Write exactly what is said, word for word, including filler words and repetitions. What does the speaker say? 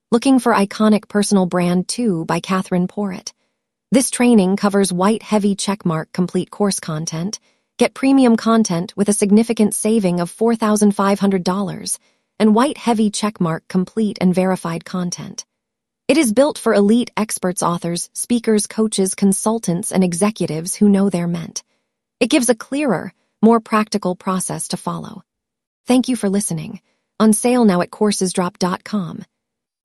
Looking for Iconic Personal Brand two by Catherine Porritt. This training covers white heavy checkmark complete course content. Get premium content with a significant saving of four thousand five hundred dollars and white heavy checkmark complete and verified content. It is built for elite experts, authors, speakers, coaches, consultants, and executives who know they're meant. It gives a clearer, more practical process to follow. Thank you for listening. On sale now at courses drop dot com.